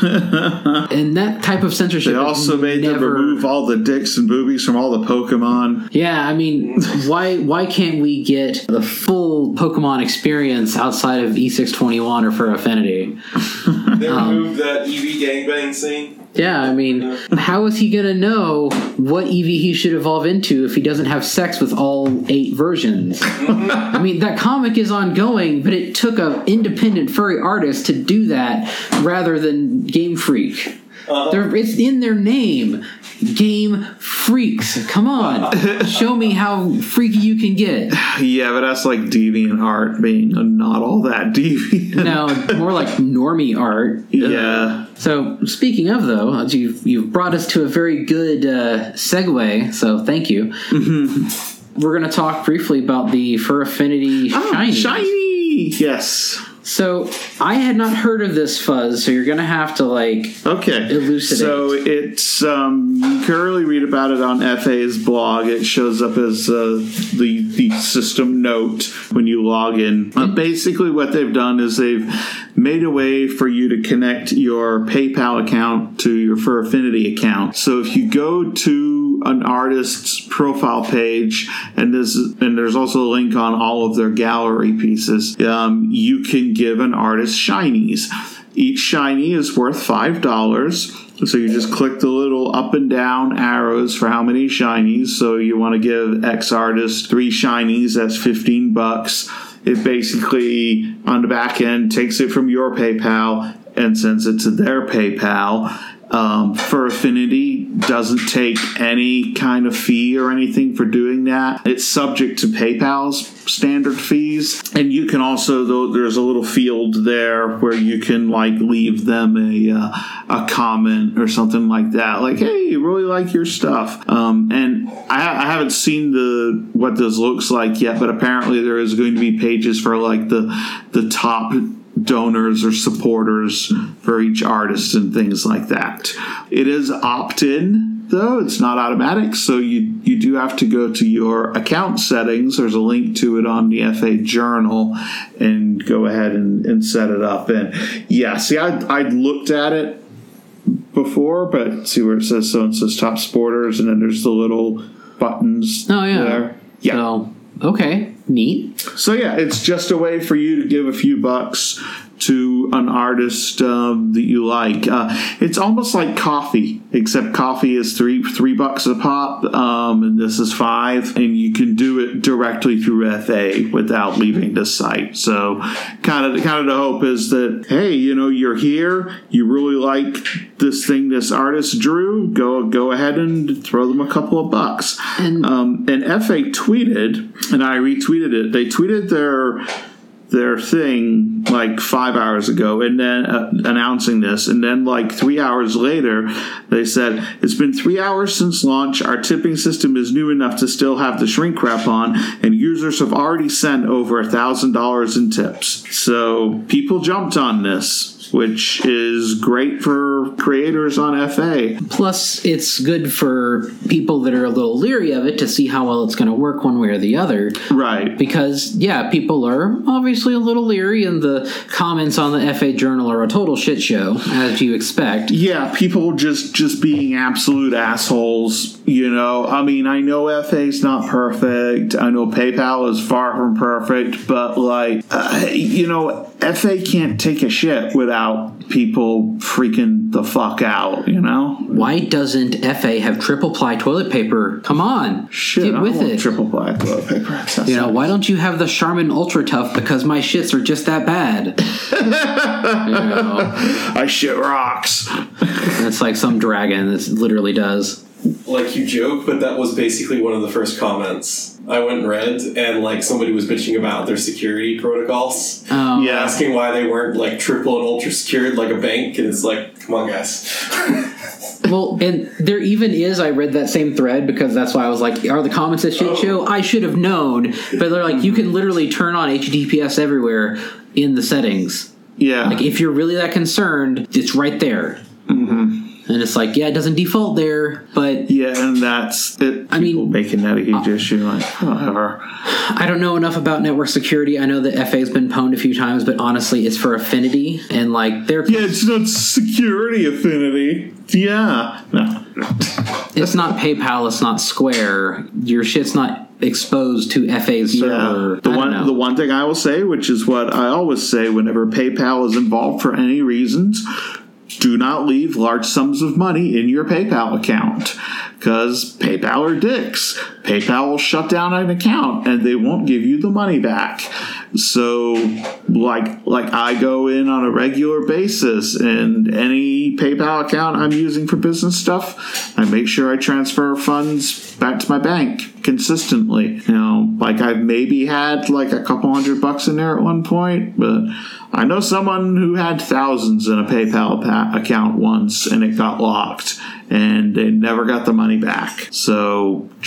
And that type of censorship. They also made them remove all the dicks and boobies from all the Pokemon. Yeah, I mean, why can't we get the full Pokemon experience outside of E621 or for Affinity? They removed that EV gangbang scene. Yeah, I mean, how is he going to know what EV he should evolve into if he doesn't have sex with all 8 versions? I mean, that comic is ongoing, but it took an independent furry artist to do that rather than Game Freak. It's in their name. Game Freaks. Come on. Show me how freaky you can get. Yeah, but that's like deviant art being not all that deviant. No, more like normie art. Yeah. So, speaking of, though, you've brought us to a very good segue, so thank you. We're going to talk briefly about the Fur Affinity Shiny. Shiny! Yes. So I had not heard of this fuzz, so you're going to have to elucidate. So it's you can currently read about it on FA's blog. It shows up as the system note when you log in. Basically, what they've done is they've made a way for you to connect your PayPal account to your Fur Affinity account. So if you go to an artist's profile page, and there's also a link on all of their gallery pieces, you can give an artist shinies. Each shiny is worth $5. So you just click the little up and down arrows for how many shinies. So you want to give X artist 3 shinies, that's $15. It basically, on the back end, takes it from your PayPal and sends it to their PayPal. Fur Affinity doesn't take any kind of fee or anything for doing that. It's subject to PayPal's standard fees. And you can also, there's a little field there where you can leave them a comment or something like that. Like, hey, really like your stuff. And I haven't seen what this looks like yet, but apparently there is going to be pages for the top donors or supporters for each artist and things like that. It is opt-in, though. It's not automatic, so you do have to go to your account settings. There's a link to it on the FA Journal, and go ahead and set it up. And yeah, see, I'd looked at it before, but see where it says, so it says top supporters, and then there's the little buttons there. Yeah. So, okay. Neat. So yeah, it's just a way for you to give a few bucks to an artist that you like. It's almost like coffee, except coffee is $3 a pop, and this is $5, and you can do it directly through FA without leaving the site. So kind of the hope is that, hey, you're here, you really like this thing this artist drew, go ahead and throw them a couple of bucks. And FA tweeted, and I retweeted it. They tweeted their thing 5 hours ago, and then announcing this, and then 3 hours later they said, it's been 3 hours since launch. Our tipping system is new enough to still have the shrink wrap on, and users have already sent over $1,000 in tips. So people jumped on this, which is great for creators on FA. Plus, it's good for people that are a little leery of it to see how well it's going to work one way or the other. Right. Because, yeah, people are obviously a little leery, and the comments on the FA Journal are a total shit show, as you expect. Yeah, people just being absolute assholes, I mean, I know FA's not perfect. I know PayPal is far from perfect, but, FA can't take a shit without people freaking the fuck out, Why doesn't FA have triple ply toilet paper? Come on. Shit, get with it. Triple ply toilet paper. Why don't you have the Charmin Ultra Tough? Because my shits are just that bad. I shit rocks. That's like some dragon that literally does. You joke, but that was basically one of the first comments I went and read, and somebody was bitching about their security protocols. Asking why they weren't triple and ultra secured like a bank, and it's come on, guys. Well, and there even is, I read that same thread because that's why I was are the comments a shit show? I should have known. But they're you can literally turn on HTTPS everywhere in the settings. Yeah. If you're really that concerned, it's right there. Mm-hmm. And it's it doesn't default there, but... Yeah, and that's it. People making that a huge issue, whatever. I don't know enough about network security. I know that FA's been pwned a few times, but honestly, it's for Affinity, and they're... Yeah, it's not security Affinity. Yeah. No. It's not PayPal, it's not Square. Your shit's not exposed to FA's server. The one thing I will say, which is what I always say whenever PayPal is involved for any reasons... Do not leave large sums of money in your PayPal account, because PayPal are dicks. PayPal will shut down an account and they won't give you the money back. So, I go in on a regular basis, and any PayPal account I'm using for business stuff, I make sure I transfer funds back to my bank consistently. I've maybe had a couple $100 in there at one point, but I know someone who had thousands in a PayPal account once, and it got locked, and they never got the money back. So just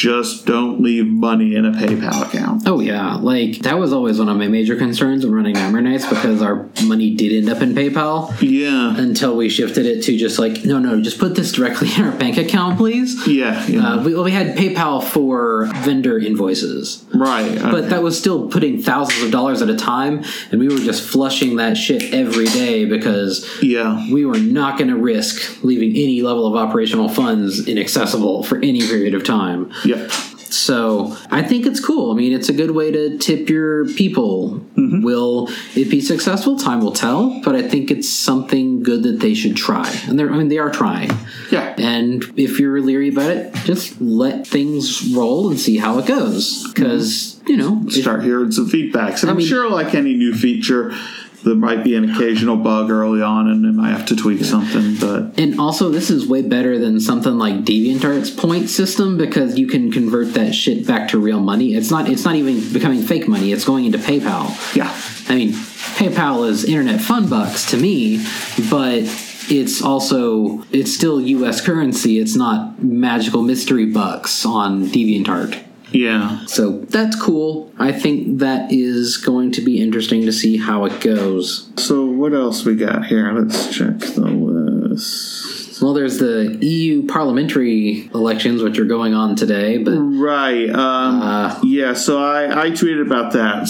don't leave money in a PayPal account. Oh, yeah. Like, that was always one of my major concerns when running Nightmare Nights, because our money did end up in PayPal. Yeah. Until we shifted it to just like, no, just put this directly in our bank account, please. Yeah. We had PayPal for vendor invoices. Right. But that was still putting thousands of dollars at a time, and we were just flushing that shit every day because we were not going to risk leaving any level of operational funds inaccessible for any period of time. Yeah. So I think it's cool. I mean, it's a good way to tip your people. Mm-hmm. Will it be successful? Time will tell. But I think it's something good that they should try. And they are trying. Yeah. And if you're leery about it, just let things roll and see how it goes. Because, start hearing some feedbacks. And I'm sure, like any new feature, there might be an occasional bug early on, and they might have to tweak something. And also, this is way better than something like DeviantArt's point system, because you can convert that shit back to real money. It's not even becoming fake money. It's going into PayPal. Yeah. I mean, PayPal is internet fun bucks to me, but it's still U.S. currency. It's not magical mystery bucks on DeviantArt. Yeah. So that's cool. I think that is going to be interesting to see how it goes. So what else we got here? Let's check the list. Well, there's the EU parliamentary elections, which are going on today. But right. Yeah, so I tweeted about that.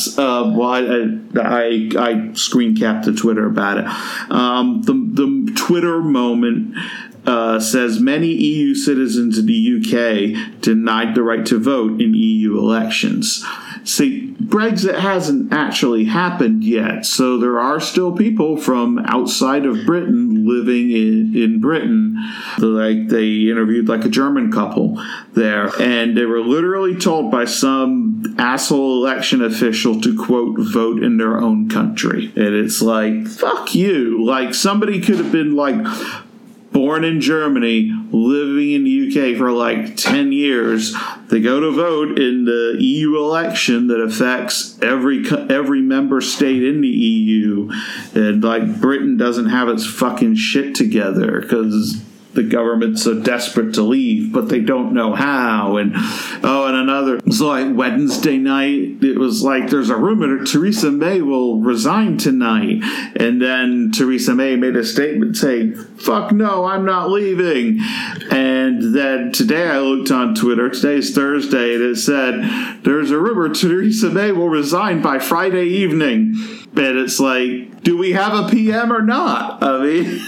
I screen capped the Twitter about it. The Twitter moment says many EU citizens in the UK denied the right to vote in EU elections. See, Brexit hasn't actually happened yet, so there are still people from outside of Britain living in Britain. Like, they interviewed like a German couple there, and they were literally told by some asshole election official to, quote, vote in their own country. And it's like, fuck you. Like, somebody could have been like born in Germany, living in the UK for like 10 years. They go to vote in the EU election that affects every member state in the EU. And like, Britain doesn't have its fucking shit together because the government's so desperate to leave, but they don't know how. And another, it was like Wednesday night, it was like, there's a rumor that Theresa May will resign tonight. And then Theresa May made a statement saying, fuck no, I'm not leaving. And then today I looked on Twitter, today's Thursday, and it said, there's a rumor Theresa May will resign by Friday evening. And it's like, do we have a PM or not? I mean,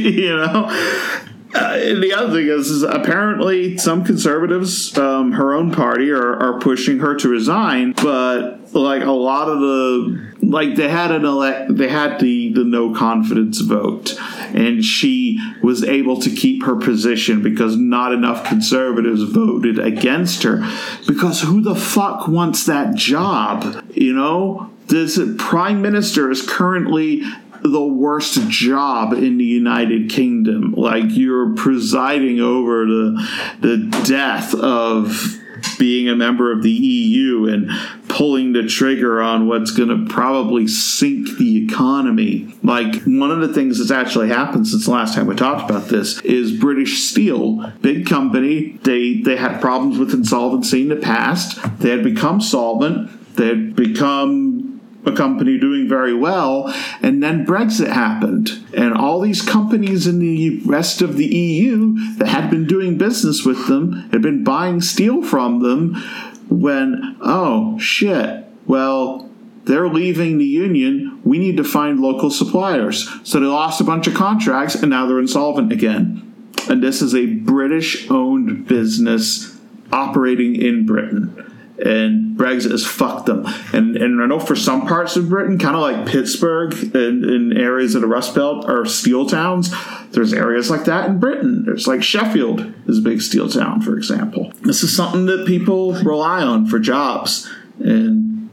and the other thing is apparently some conservatives, her own party, are pushing her to resign, but like a lot of they had the no confidence vote, and she was able to keep her position because not enough conservatives voted against her. Because who the fuck wants that job? This prime minister is currently the worst job in the United Kingdom. Like, you're presiding over the death of being a member of the EU and pulling the trigger on what's going to probably sink the economy. Like, one of the things that's actually happened since the last time we talked about this is British Steel, big company. They had problems with insolvency in the past. They had become solvent. They had become a company doing very well, and then Brexit happened, and all these companies in the rest of the EU that had been doing business with them had been buying steel from them when, oh shit, well, they're leaving the union, we need to find local suppliers. So they lost a bunch of contracts, and now they're insolvent again. And this is a British-owned business operating in Britain. And Brexit has fucked them. And I know for some parts of Britain, kind of like Pittsburgh and in areas of the Rust Belt are steel towns, there's areas like that in Britain. There's like Sheffield is a big steel town, for example. This is something that people rely on for jobs. And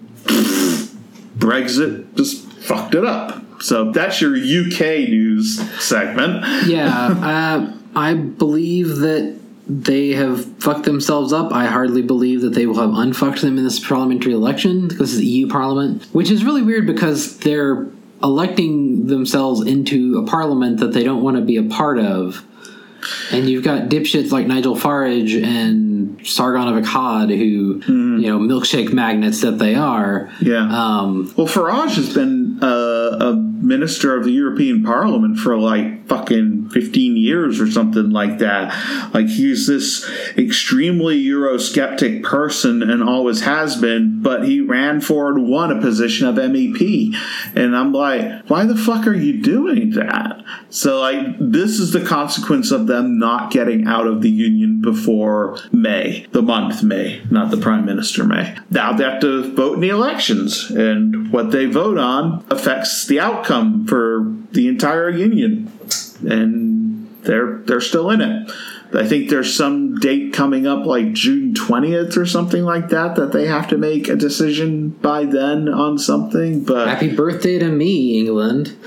Brexit just fucked it up. So that's your UK news segment. Yeah, I believe that they have fucked themselves up. I hardly believe that they will have unfucked them in this parliamentary election, because it's the EU Parliament, which is really weird because they're electing themselves into a parliament that they don't want to be a part of. And you've got dipshits like Nigel Farage and Sargon of Akkad, who, milkshake magnets that they are. Yeah. Well, Farage has been a minister of the European Parliament for like fucking 15 years or something like that. Like, he's this extremely Eurosceptic person and always has been, but he ran for and won a position of MEP. And I'm like, why the fuck are you doing that? So, like, this is the consequence of them not getting out of the union before May, the month May, not the Prime Minister May. Now they have to vote in the elections, and what they vote on affects the outcome for the entire union. And they're still in it. I think there's some date coming up, like June 20th or something like that they have to make a decision by then on something. But happy birthday to me, England.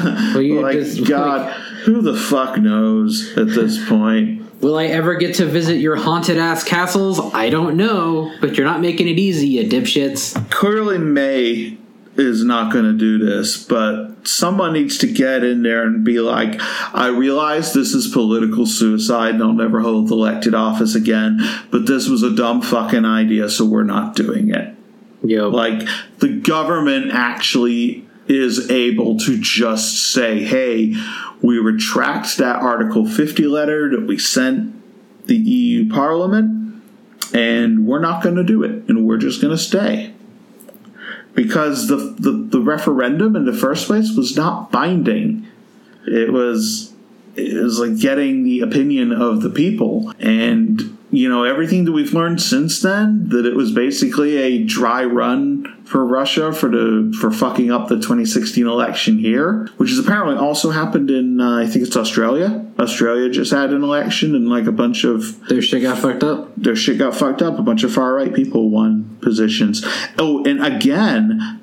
God, who the fuck knows at this point? Will I ever get to visit your haunted-ass castles? I don't know, but you're not making it easy, you dipshits. Clearly May is not going to do this, but someone needs to get in there and be like, I realize this is political suicide and I'll never hold elected office again, but this was a dumb fucking idea, so we're not doing it. Yep. Like, the government actually is able to just say, hey, we retract that Article 50 letter that we sent the EU Parliament, and we're not going to do it, and we're just going to stay. Because the referendum in the first place was not binding. It was like getting the opinion of the people. And, everything that we've learned since then, that it was basically a dry run for Russia for fucking up the 2016 election here, which has apparently also happened in, I think it's Australia. Australia just had an election, and like a bunch of... Their shit got fucked up? Their shit got fucked up. A bunch of far-right people won positions. Oh, and again,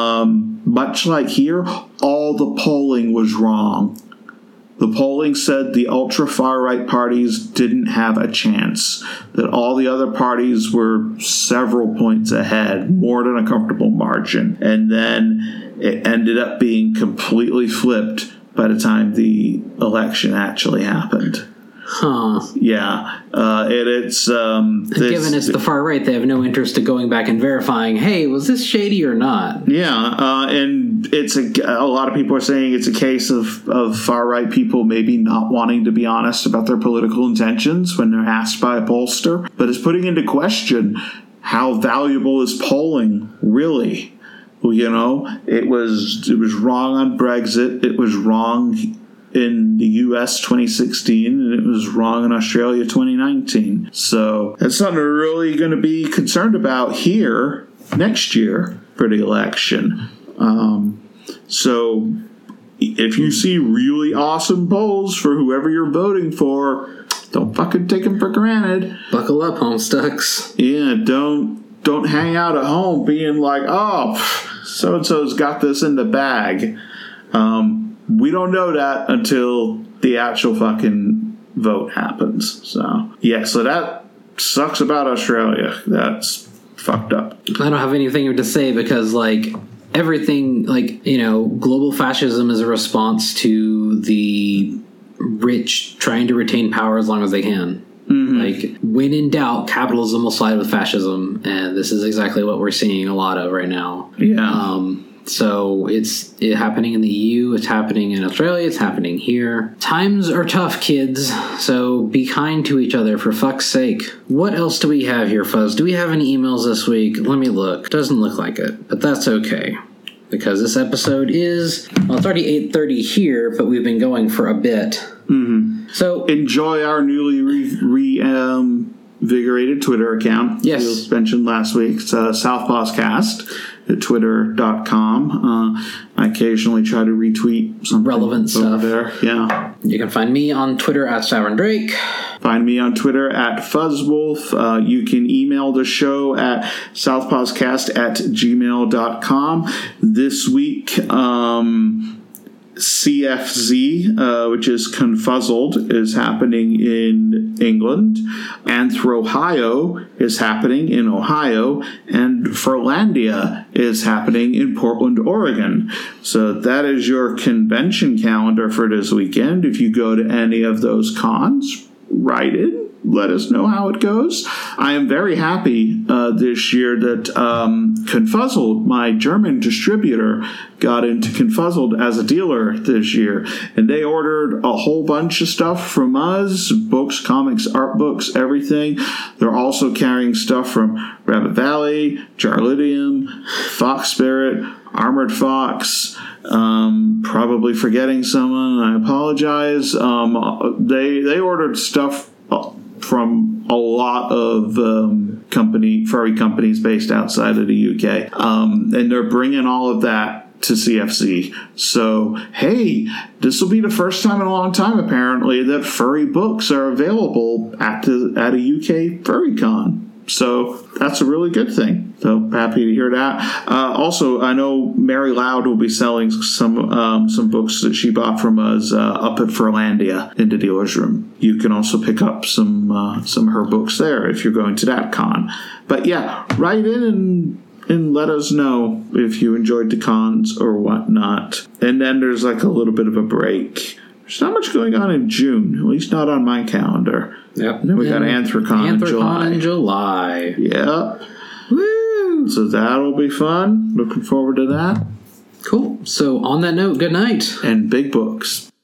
much like here, all the polling was wrong. The polling said the ultra-far-right parties didn't have a chance, that all the other parties were several points ahead, more than a comfortable margin. And then it ended up being completely flipped by the time the election actually happened. Huh. Yeah. Given it's the far right, they have no interest in going back and verifying, hey, was this shady or not? Yeah. And it's a lot of people are saying it's a case of far right people maybe not wanting to be honest about their political intentions when they're asked by a pollster, but it's putting into question how valuable is polling really. Well, it was wrong on Brexit. It was wrong in the US 2016, and it was wrong in Australia 2019. So that's something we're really going to be concerned about here next year for the election. So if you see really awesome polls for whoever you're voting for, don't fucking take them for granted. Buckle up, Homestucks. Yeah, don't hang out at home being like, oh, so-and-so's got this in the bag. We don't know that until the actual fucking vote happens. So, yeah, so that sucks about Australia. That's fucked up. I don't have anything to say because, everything, global fascism is a response to the rich trying to retain power as long as they can. Mm-hmm. When in doubt, capitalism will side with fascism, and this is exactly what we're seeing a lot of right now. Yeah. So it's happening in the EU, it's happening in Australia, it's happening here. Times are tough, kids, so be kind to each other, for fuck's sake. What else do we have here, Fuzz? Do we have any emails this week? Let me look. Doesn't look like it, but that's okay. Because this episode is, it's already 8:30 here, but we've been going for a bit. Mm-hmm. So enjoy our newly reinvigorated Twitter account. Yes. You mentioned last week. It's Southpawscast at twitter.com. I occasionally try to retweet some relevant stuff there. Yeah. You can find me on Twitter at Savern Drake. Find me on Twitter at Fuzzwolf. You can email the show at southpawscast@gmail.com. This week, CFZ, which is Confuzzled, is happening in England. Anthrohio is happening in Ohio. And Furlandia is happening in Portland, Oregon. So that is your convention calendar for this weekend. If you go to any of those cons, write in. let us know how it goes. I am very happy this year that Confuzzled, my German distributor, got into Confuzzled as a dealer this year. And they ordered a whole bunch of stuff from us, books, comics, art books, everything. They're also carrying stuff from Rabbit Valley, Jarlidium, Fox Spirit, Armored Fox, probably forgetting someone. I apologize. They ordered stuff from a lot of furry companies based outside of the UK, and they're bringing all of that to CFC. So, hey, this will be the first time in a long time, apparently, that furry books are available at a UK Furry Con. So that's a really good thing. So happy to hear that. Also, I know Mary Loud will be selling some books that she bought from us up at Furlandia in the dealer's room. You can also pick up some of her books there if you're going to that con. But yeah, write in and let us know if you enjoyed the cons or whatnot. And then there's like a little bit of a break. There's not much going on in June, at least not on my calendar. Yep. And then we got Anthrocon in July. Yeah. Woo! So that'll be fun. Looking forward to that. Cool. So on that note, good night. And big books.